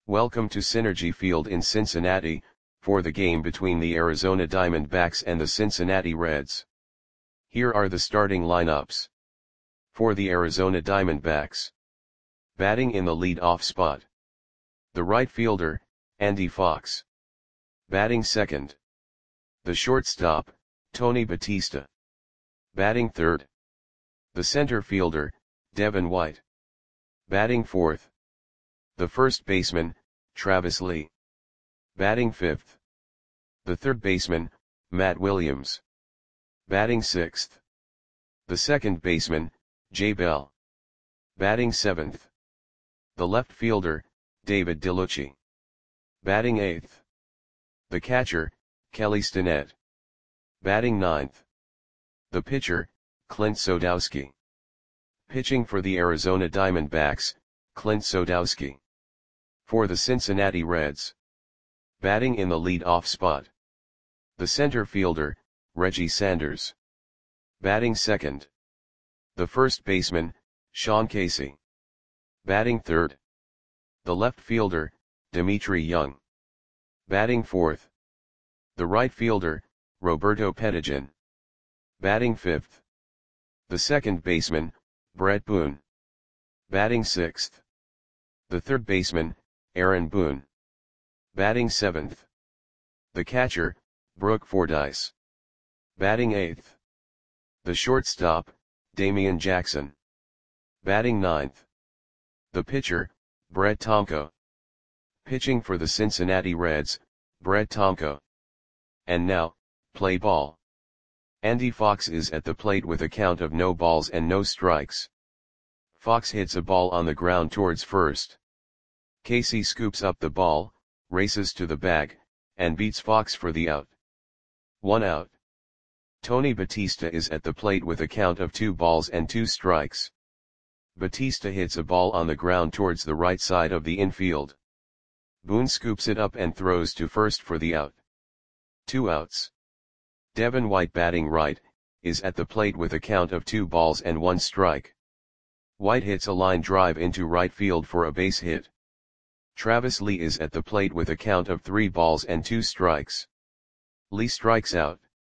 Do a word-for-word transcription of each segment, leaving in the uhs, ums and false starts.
Welcome to Synergy Field in Cincinnati, for the game between the Arizona Diamondbacks and the Cincinnati Reds. Here are the starting lineups. For the Arizona Diamondbacks. Batting in the lead-off spot. The right fielder, Andy Fox. Batting second. The shortstop, Tony Batista. Batting third. The center fielder, Devin White. Batting fourth. The first baseman, Travis Lee. Batting fifth. The third baseman, Matt Williams. Batting sixth. The second baseman, Jay Bell. Batting seventh. The left fielder, David DeLucci. Batting eighth. The catcher, Kelly Stinnett. Batting ninth. The pitcher, Clint Sodowski. Pitching for the Arizona Diamondbacks, Clint Sodowski. For the Cincinnati Reds. Batting in the lead-off spot. The center fielder, Reggie Sanders. Batting second. The first baseman, Sean Casey. Batting third. The left fielder, Dimitri Young. Batting fourth. The right fielder, Roberto Pettigian. Batting fifth. The second baseman, Brett Boone. Batting sixth. The third baseman, Aaron Boone. Batting seventh. The catcher, Brooke Fordyce. Batting eighth. The shortstop, Damian Jackson. Batting ninth. The pitcher, Brett Tomko. Pitching for the Cincinnati Reds, Brett Tomko. And now, play ball. Andy Fox is at the plate with a count of no balls and no strikes. Fox hits a ball on the ground towards first. Casey scoops up the ball, races to the bag, and beats Fox for the out. One out. Tony Batista is at the plate with a count of two balls and two strikes. Batista hits a ball on the ground towards the right side of the infield. Boone scoops it up and throws to first for the out. Two outs. Devin White, batting right, is at the plate with a count of two balls and one strike. White hits a line drive into right field for a base hit. Travis Lee is at the plate with a count of three balls and two strikes. Lee strikes out.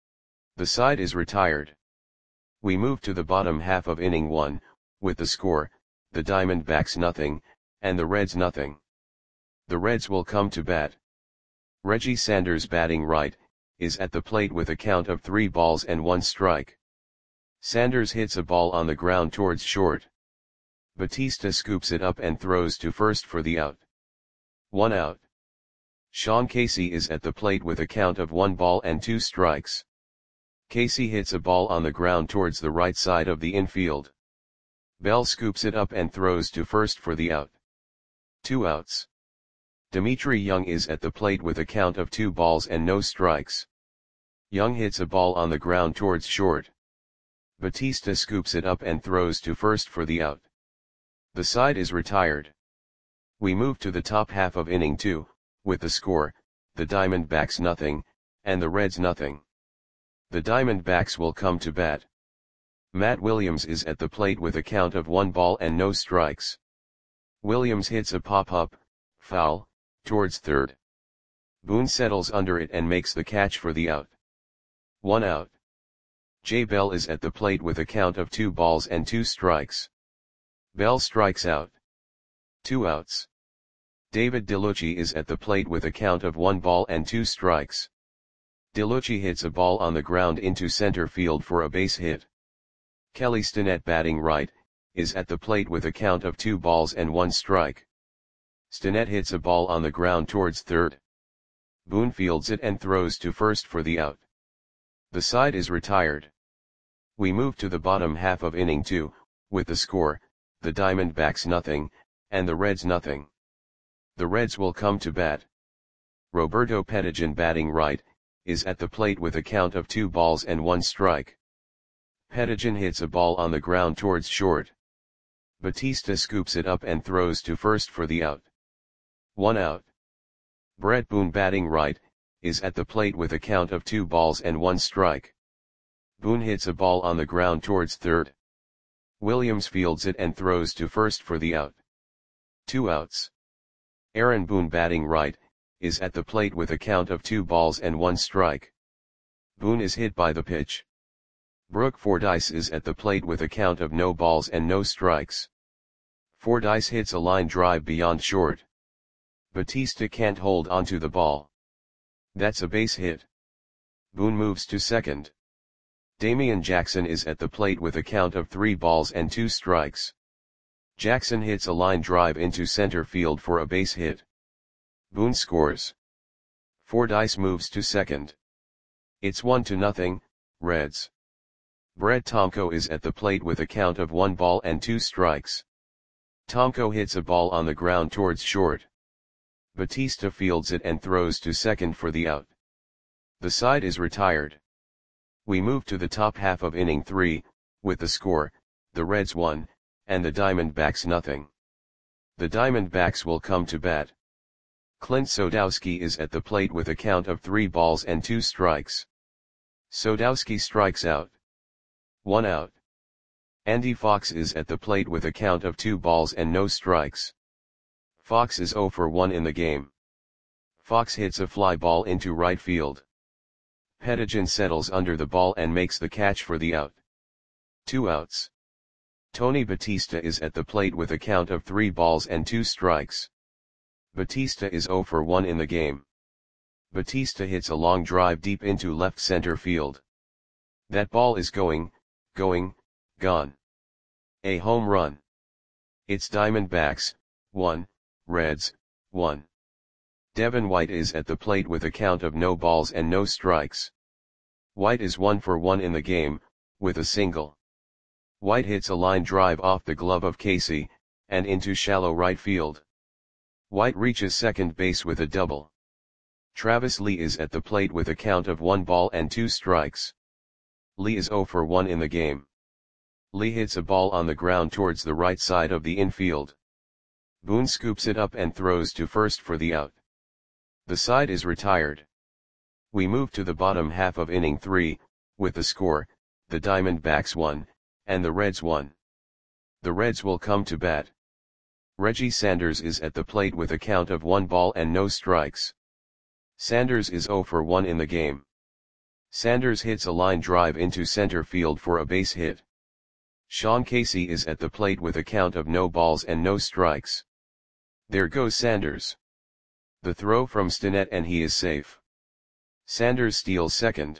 The side is retired. We move to the bottom half of inning one, with the score, the Diamondbacks nothing, and the Reds nothing. The Reds will come to bat. Reggie Sanders, batting right, is at the plate with a count of three balls and one strike. Sanders hits a ball on the ground towards short. Batista scoops it up and throws to first for the out. One out. Sean Casey is at the plate with a count of one ball and two strikes. Casey hits a ball on the ground towards the right side of the infield. Bell scoops it up and throws to first for the out. Two outs. Dimitri Young is at the plate with a count of two balls and no strikes. Young hits a ball on the ground towards short. Batista scoops it up and throws to first for the out. The side is retired. We move to the top half of inning two, with the score, the Diamondbacks nothing, and the Reds nothing. The Diamondbacks will come to bat. Matt Williams is at the plate with a count of one ball and no strikes. Williams hits a pop-up, foul, towards third. Boone settles under it and makes the catch for the out. One out. Jay Bell is at the plate with a count of two balls and two strikes. Bell strikes out. Two outs. David DeLucci is at the plate with a count of one ball and two strikes. DeLucci hits a ball on the ground into center field for a base hit. Kelly Stinnett, batting right, is at the plate with a count of two balls and one strike. Stinnett hits a ball on the ground towards third. Boone fields it and throws to first for the out. The side is retired. We move to the bottom half of inning two, with the score, the Diamondbacks nothing, and the Reds nothing. The Reds will come to bat. Roberto Pettigian, batting right, is at the plate with a count of two balls and one strike. Pettigian hits a ball on the ground towards short. Batista scoops it up and throws to first for the out. One out. Brett Boone, batting right, is at the plate with a count of two balls and one strike. Boone hits a ball on the ground towards third. Williams fields it and throws to first for the out. Two outs. Aaron Boone batting right, is at the plate with a count of two balls and one strike. Boone is hit by the pitch. Brooke Fordyce is at the plate with a count of no balls and no strikes. Fordyce hits a line drive beyond short. Batista can't hold onto the ball. That's a base hit. Boone moves to second. Damian Jackson is at the plate with a count of three balls and two strikes. Jackson hits a line drive into center field for a base hit. Boone scores. Fordyce moves to second. It's one to nothing, Reds. Brett Tomko is at the plate with a count of one ball and two strikes. Tomko hits a ball on the ground towards short. Batista fields it and throws to second for the out. The side is retired. We move to the top half of inning three, with the score, the Reds one, and the Diamondbacks nothing. The Diamondbacks will come to bat. Clint Sodowski is at the plate with a count of three balls and two strikes. Sodowski strikes out. One out. Andy Fox is at the plate with a count of two balls and no strikes. Fox is zero for one in the game. Fox hits a fly ball into right field. Pettijohn settles under the ball and makes the catch for the out. Two outs. Tony Batista is at the plate with a count of three balls and two strikes. Batista is zero for one in the game. Batista hits a long drive deep into left center field. That ball is going, going, gone. A home run. It's Diamondbacks, one, Reds, one. Devin White is at the plate with a count of no balls and no strikes. White is one for one in the game, with a single. White hits a line drive off the glove of Casey, and into shallow right field. White reaches second base with a double. Travis Lee is at the plate with a count of one ball and two strikes. Lee is zero for one in the game. Lee hits a ball on the ground towards the right side of the infield. Boone scoops it up and throws to first for the out. The side is retired. We move to the bottom half of inning three, with the score, the Diamondbacks one, and the Reds one. The Reds will come to bat. Reggie Sanders is at the plate with a count of one ball and no strikes. Sanders is zero for one in the game. Sanders hits a line drive into center field for a base hit. Sean Casey is at the plate with a count of no balls and no strikes. There goes Sanders. The throw from Stinnett and he is safe. Sanders steals second.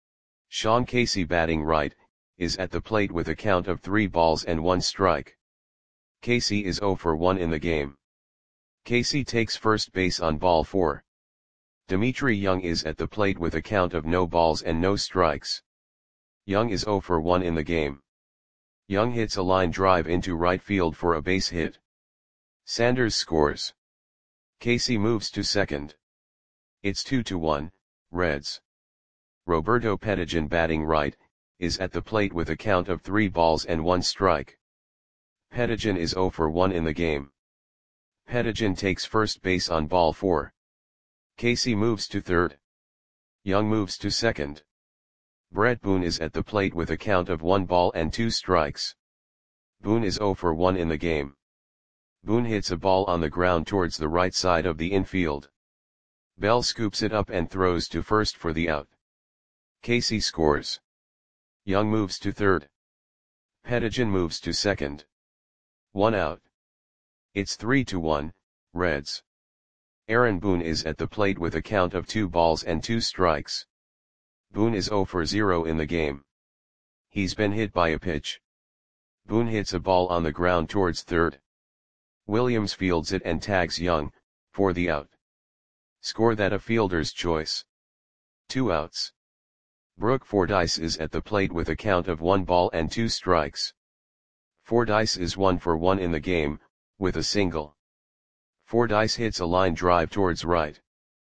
Sean Casey batting right, is at the plate with a count of three balls and one strike. Casey is zero for one in the game. Casey takes first base on ball four. Dimitri Young is at the plate with a count of no balls and no strikes. Young is zero for one in the game. Young hits a line drive into right field for a base hit. Sanders scores. Casey moves to second. It's two to one, Reds. Roberto Pettijohn batting right, is at the plate with a count of three balls and one strike. Pettijohn is zero for one in the game. Pettijohn takes first base on ball four. Casey moves to third. Young moves to second. Brett Boone is at the plate with a count of one ball and two strikes. Boone is zero for one in the game. Boone hits a ball on the ground towards the right side of the infield. Bell scoops it up and throws to first for the out. Casey scores. Young moves to third. Pettijohn moves to second. One out. It's three to one, Reds. Aaron Boone is at the plate with a count of two balls and two strikes. Boone is zero for zero in the game. He's been hit by a pitch. Boone hits a ball on the ground towards third. Williams fields it and tags Young, for the out. Score that a fielder's choice. Two outs. Brooke Fordyce is at the plate with a count of one ball and two strikes. Fordyce is one for one in the game, with a single. Fordyce hits a line drive towards right.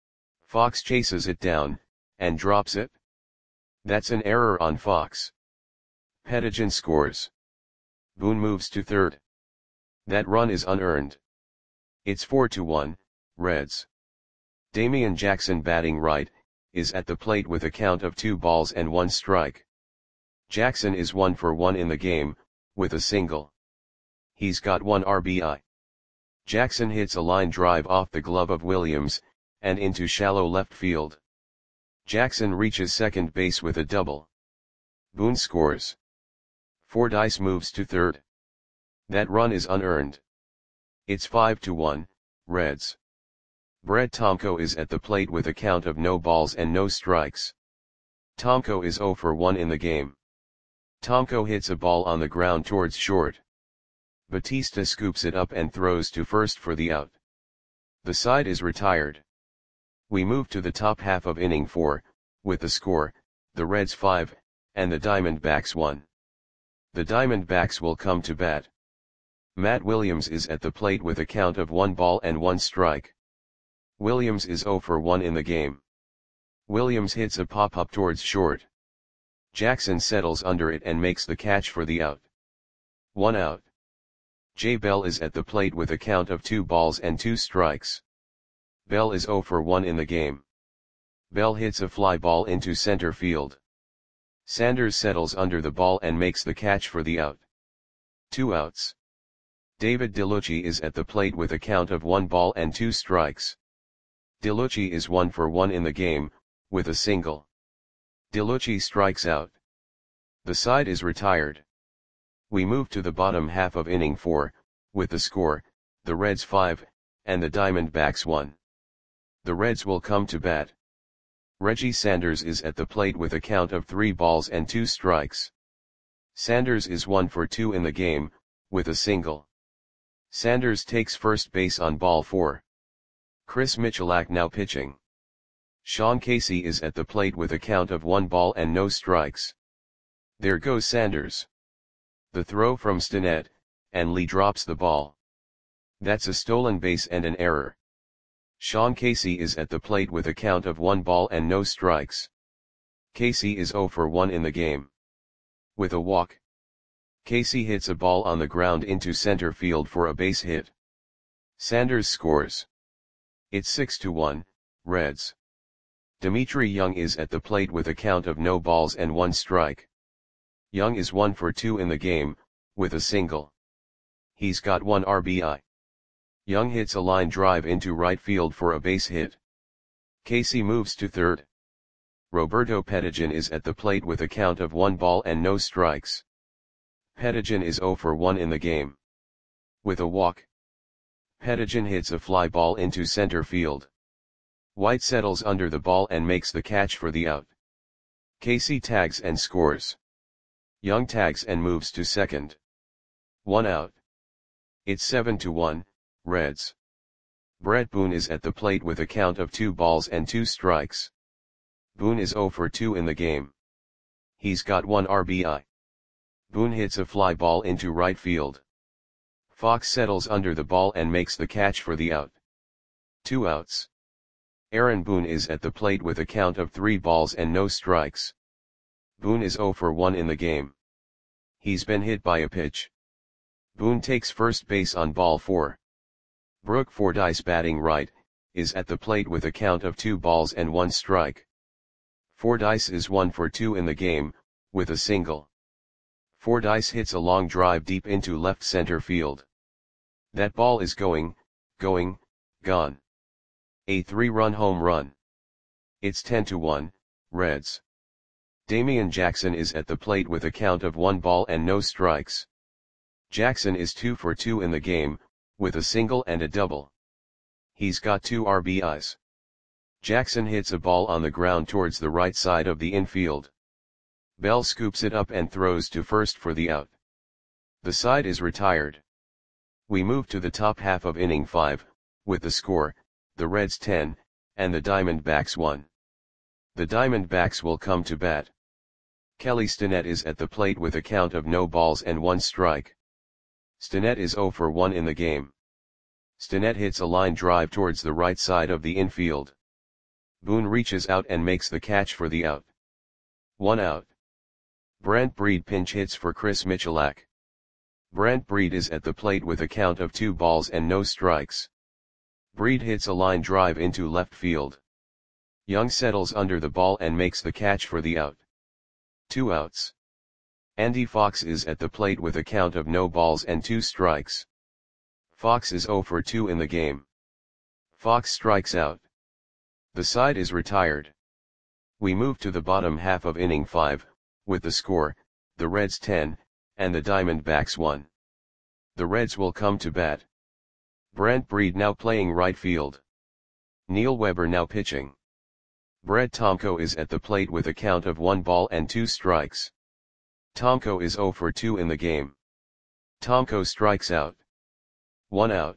Fox chases it down, and drops it. That's an error on Fox. Pettijohn scores. Boone moves to third. That run is unearned. It's four to one, Reds. Damian Jackson batting right, is at the plate with a count of two balls and one strike. Jackson is one for one in the game, with a single. He's got one R B I. Jackson hits a line drive off the glove of Williams, and into shallow left field. Jackson reaches second base with a double. Boone scores. Fordyce moves to third. That run is unearned. It's five to one, Reds. Brett Tomko is at the plate with a count of no balls and no strikes. Tomko is zero for one in the game. Tomko hits a ball on the ground towards short. Batista scoops it up and throws to first for the out. The side is retired. We move to the top half of inning four, with the score, the Reds five, and the Diamondbacks one. The Diamondbacks will come to bat. Matt Williams is at the plate with a count of one ball and one strike. Williams is zero for one in the game. Williams hits a pop-up towards short. Jackson settles under it and makes the catch for the out. One out. Jay Bell is at the plate with a count of two balls and two strikes. Bell is zero for one in the game. Bell hits a fly ball into center field. Sanders settles under the ball and makes the catch for the out. Two outs. David DeLucci is at the plate with a count of one ball and two strikes. DeLucci is one for one in the game, with a single. DeLucci strikes out. The side is retired. We move to the bottom half of inning four, with the score, the Reds five, and the Diamondbacks one. The Reds will come to bat. Reggie Sanders is at the plate with a count of three balls and two strikes. Sanders is one for two in the game, with a single. Sanders takes first base on ball four. Chris Michalak now pitching. Sean Casey is at the plate with a count of one ball and no strikes. There goes Sanders. The throw from Stinnett, and Lee drops the ball. That's a stolen base and an error. Sean Casey is at the plate with a count of one ball and no strikes. Casey is zero for one in the game. With a walk. Casey hits a ball on the ground into center field for a base hit. Sanders scores. It's six to one, Reds. Dimitri Young is at the plate with a count of no balls and one strike. Young is one for two in the game, with a single. He's got one R B I. Young hits a line drive into right field for a base hit. Casey moves to third. Roberto Pettigian is at the plate with a count of one ball and no strikes. Pettigian is zero for one in the game. With a walk. Pettigian hits a fly ball into center field. White settles under the ball and makes the catch for the out. Casey tags and scores. Young tags and moves to second. One out. It's seven to one, Reds. Brett Boone is at the plate with a count of two balls and two strikes. Boone is zero for two in the game. He's got one R B I. Boone hits a fly ball into right field. Fox settles under the ball and makes the catch for the out. Two outs. Aaron Boone is at the plate with a count of three balls and no strikes. Boone is zero for one in the game. He's been hit by a pitch. Boone takes first base on ball four. Brooke Fordyce, batting right, is at the plate with a count of two balls and one strike. Fordyce is one for two in the game, with a single. Fordyce hits a long drive deep into left center field. That ball is going, going, gone. A three-run home run. It's ten to one, Reds. Damian Jackson is at the plate with a count of one ball and no strikes. Jackson is two for two in the game, with a single and a double. He's got two R B Is. Jackson hits a ball on the ground towards the right side of the infield. Bell scoops it up and throws to first for the out. The side is retired. We move to the top half of inning five, with the score, the Reds ten, and the Diamondbacks one. The Diamondbacks will come to bat. Kelly Stinnett is at the plate with a count of no balls and one strike. Stinnett is zero for one in the game. Stinnett hits a line drive towards the right side of the infield. Boone reaches out and makes the catch for the out. One out. Brent Breed pinch hits for Chris Michalak. Brent Breed is at the plate with a count of two balls and no strikes. Breed hits a line drive into left field. Young settles under the ball and makes the catch for the out. Two outs. Andy Fox is at the plate with a count of no balls and two strikes. Fox is zero for two in the game. Fox strikes out. The side is retired. We move to the bottom half of inning five, with the score, the Reds ten, and the Diamondbacks one. The Reds will come to bat. Brent Breed now playing right field. Neil Weber now pitching. Brett Tomko is at the plate with a count of one ball and two strikes. Tomko is zero for two in the game. Tomko strikes out. One out.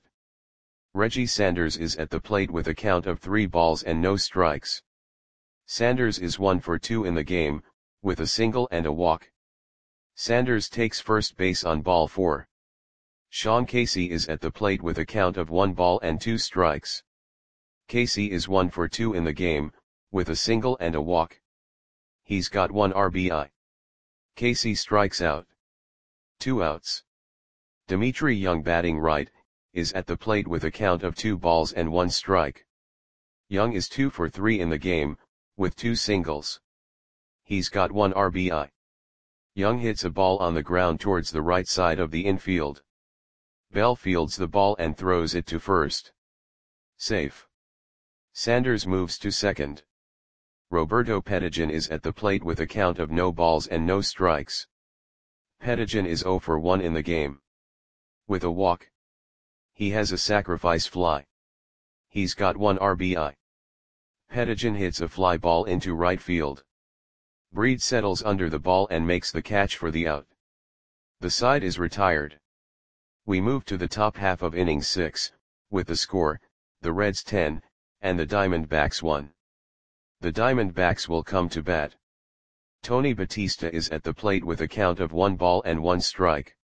Reggie Sanders is at the plate with a count of three balls and no strikes. Sanders is one for two in the game, with a single and a walk. Sanders takes first base on ball four. Sean Casey is at the plate with a count of one ball and two strikes. Casey is one for two in the game, with a single and a walk. He's got one R B I. Casey strikes out. Two outs. Dimitri Young batting right, is at the plate with a count of two balls and one strike. Young is two for three in the game, with two singles. He's got one R B I. Young hits a ball on the ground towards the right side of the infield. Bell fields the ball and throws it to first. Safe. Sanders moves to second. Roberto Pettigian is at the plate with a count of no balls and no strikes. Pettigian is zero for one in the game. With a walk. He has a sacrifice fly. He's got one R B I. Pettigian hits a fly ball into right field. Breed settles under the ball and makes the catch for the out. The side is retired. We move to the top half of inning six, with the score, the Reds ten, and the Diamondbacks one. The Diamondbacks will come to bat. Tony Batista is at the plate with a count of one ball and one strike.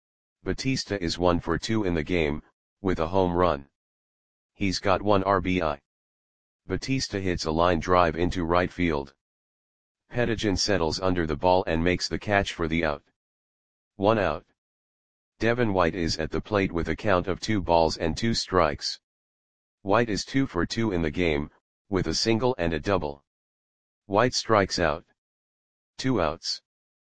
Batista is one for two in the game, with a home run. He's got one R B I. Batista hits a line drive into right field. Pettigian settles under the ball and makes the catch for the out. One out. Devin White is at the plate with a count of two balls and two strikes. White is two for two in the game, with a single and a double. White strikes out. Two outs.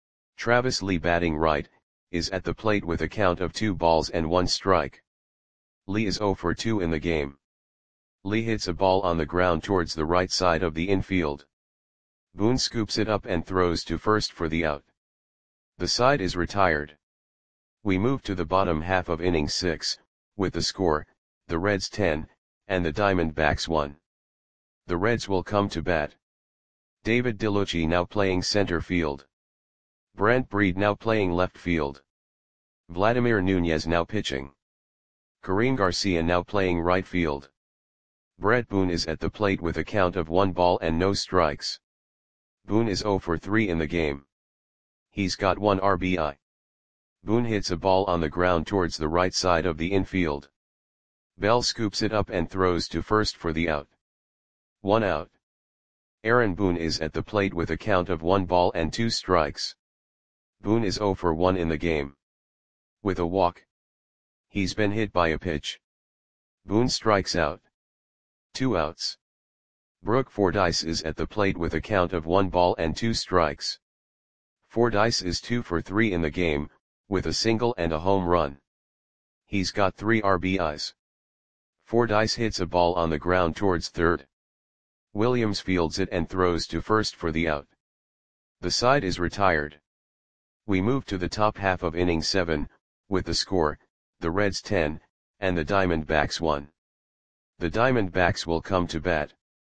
Travis Lee batting right, is at the plate with a count of two balls and one strike. Lee is zero for two in the game. Lee hits a ball on the ground towards the right side of the infield. Boone scoops it up and throws to first for the out. The side is retired. We move to the bottom half of inning six, with the score, the Reds ten, and the Diamondbacks one. The Reds will come to bat. David DeLucci now playing center field. Brent Breed now playing left field. Vladimir Nunez now pitching. Kareem Garcia now playing right field. Brett Boone is at the plate with a count of one ball and no strikes. Boone is zero for three in the game. He's got one R B I. Boone hits a ball on the ground towards the right side of the infield. Bell scoops it up and throws to first for the out. One out. Aaron Boone is at the plate with a count of one ball and two strikes. Boone is zero for one in the game. With a walk. He's been hit by a pitch. Boone strikes out. Two outs. Brooke Fordyce is at the plate with a count of one ball and two strikes. Fordyce is two for three in the game, with a single and a home run. He's got three R B Is. Fordyce hits a ball on the ground towards third. Williams fields it and throws to first for the out. The side is retired. We move to the top half of inning seven, with the score, the Reds ten, and the Diamondbacks one. The Diamondbacks will come to bat.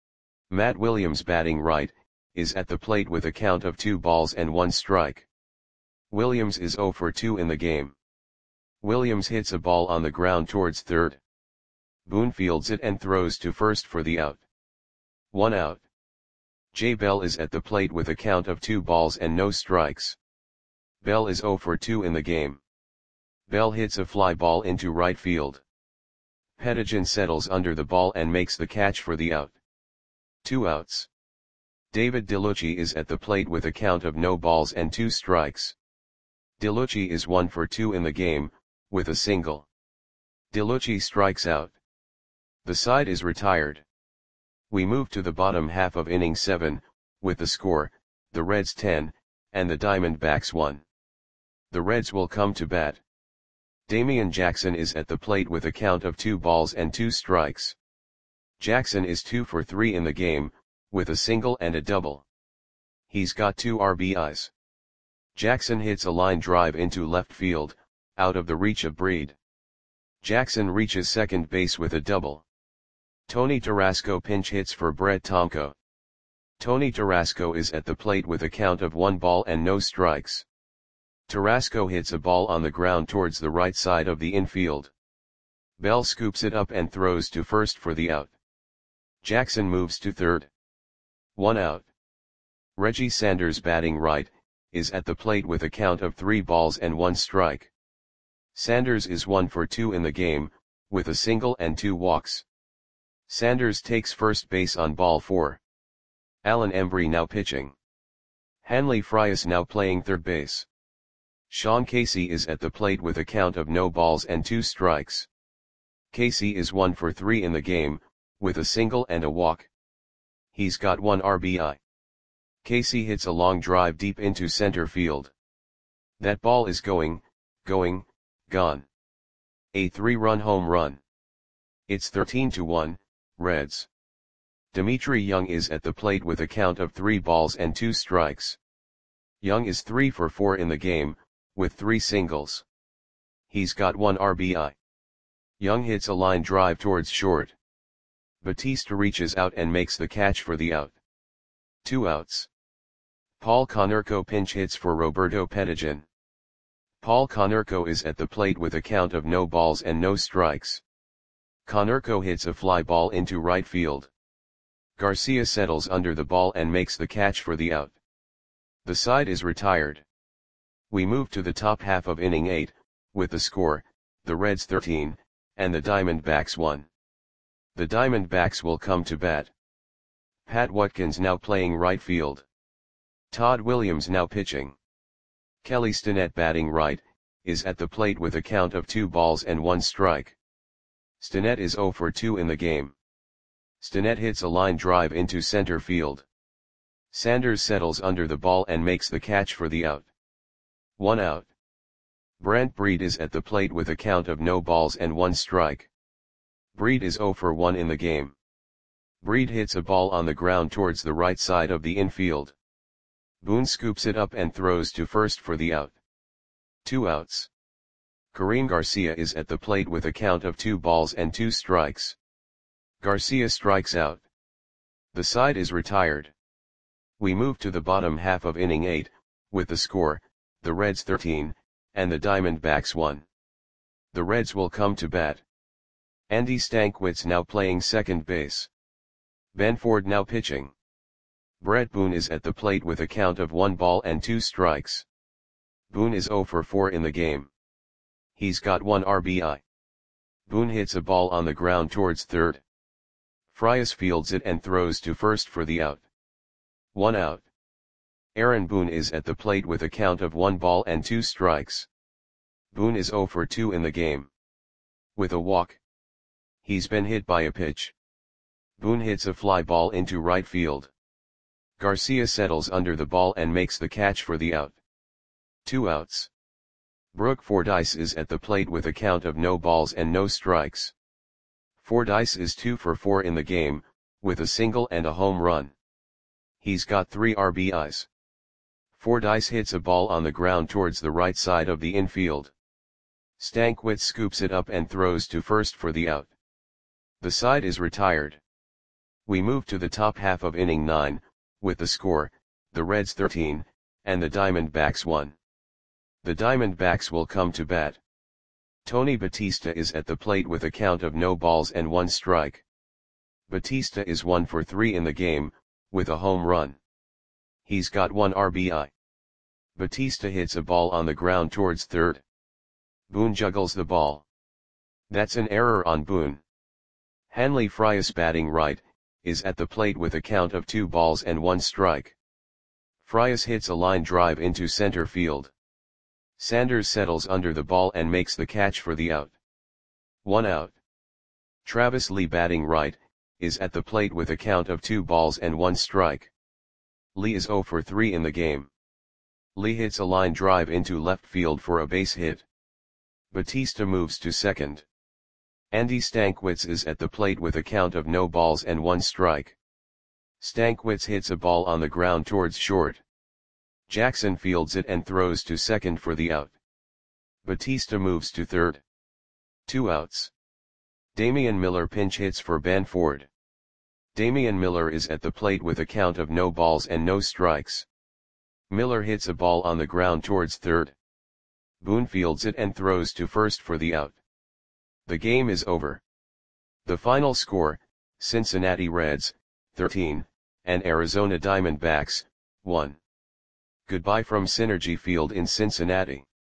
Matt Williams batting right, is at the plate with a count of two balls and one strike. Williams is zero for two in the game. Williams hits a ball on the ground towards third. Boone fields it and throws to first for the out. One out. Jay Bell is at the plate with a count of two balls and no strikes. Bell is zero for two in the game. Bell hits a fly ball into right field. Pettigian settles under the ball and makes the catch for the out. Two outs. David DeLucci is at the plate with a count of no balls and two strikes. DeLucci is one for two in the game, with a single. DeLucci strikes out. The side is retired. We move to the bottom half of inning seven, with the score, the Reds ten, and the Diamondbacks one. The Reds will come to bat. Damian Jackson is at the plate with a count of two balls and two strikes. Jackson is two for three in the game, with a single and a double. He's got two R B Is. Jackson hits a line drive into left field, out of the reach of Breed. Jackson reaches second base with a double. Tony Tarasco pinch hits for Brett Tomko. Tony Tarasco is at the plate with a count of one ball and no strikes. Tarasco hits a ball on the ground towards the right side of the infield. Bell scoops it up and throws to first for the out. Jackson moves to third. One out. Reggie Sanders, batting right, is at the plate with a count of three balls and one strike. Sanders is one for two in the game, with a single and two walks. Sanders takes first base on ball four. Alan Embry now pitching. Hanley Frias now playing third base. Sean Casey is at the plate with a count of no balls and two strikes. Casey is one for three in the game, with a single and a walk. He's got one R B I. Casey hits a long drive deep into center field. That ball is going, going, gone. A three-run home run. It's thirteen to one, Reds. Dimitri Young is at the plate with a count of three balls and two strikes. Young is three for four in the game, with three singles. He's got one R B I. Young hits a line drive towards short. Batista reaches out and makes the catch for the out. Two outs. Paul Konerko pinch hits for Roberto Pettigian. Paul Konerko is at the plate with a count of no balls and no strikes. Konerko hits a fly ball into right field. Garcia settles under the ball and makes the catch for the out. The side is retired. We move to the top half of inning eight, with the score, the Reds thirteen, and the Diamondbacks one. The Diamondbacks will come to bat. Pat Watkins now playing right field. Todd Williams now pitching. Kelly Stinnett, batting right, is at the plate with a count of two balls and one strike. Stinnett is zero for two in the game. Stinnett hits a line drive into center field. Sanders settles under the ball and makes the catch for the out. One out. Brent Breed is at the plate with a count of no balls and one strike. Breed is zero for one in the game. Breed hits a ball on the ground towards the right side of the infield. Boone scoops it up and throws to first for the out. Two outs. Kareem Garcia is at the plate with a count of two balls and two strikes. Garcia strikes out. The side is retired. We move to the bottom half of inning eight, with the score, the Reds thirteen, and the Diamondbacks one. The Reds will come to bat. Andy Stankwitz now playing second base. Ben Ford now pitching. Brett Boone is at the plate with a count of one ball and two strikes. Boone is zero for four in the game. He's got one R B I. Boone hits a ball on the ground towards third. Frias fields it and throws to first for the out. One out. Aaron Boone is at the plate with a count of one ball and two strikes. Boone is zero for two in the game. With a walk. He's been hit by a pitch. Boone hits a fly ball into right field. Garcia settles under the ball and makes the catch for the out. Two outs. Brooke Fordyce is at the plate with a count of no balls and no strikes. Fordyce is two for four in the game, with a single and a home run. He's got three R B Is. Fordyce hits a ball on the ground towards the right side of the infield. Stankwitz scoops it up and throws to first for the out. The side is retired. We move to the top half of inning nine, with the score, the Reds thirteen, and the Diamondbacks one. The Diamondbacks will come to bat. Tony Batista is at the plate with a count of no balls and one strike. Batista is one for three in the game, with a home run. He's got one R B I. Batista hits a ball on the ground towards third. Boone juggles the ball. That's an error on Boone. Hanley Frias, batting right, is at the plate with a count of two balls and one strike. Frias hits a line drive into center field. Sanders settles under the ball and makes the catch for the out. One out. Travis Lee, batting right, is at the plate with a count of two balls and one strike. Lee is zero for three in the game. Lee hits a line drive into left field for a base hit. Batista moves to second. Andy Stankiewicz is at the plate with a count of no balls and one strike. Stankiewicz hits a ball on the ground towards short. Jackson fields it and throws to second for the out. Batista moves to third. Two outs. Damian Miller pinch hits for Banford. Damian Miller is at the plate with a count of no balls and no strikes. Miller hits a ball on the ground towards third. Boone fields it and throws to first for the out. The game is over. The final score, Cincinnati Reds, thirteen, and Arizona Diamondbacks, one. Goodbye from Synergy Field in Cincinnati.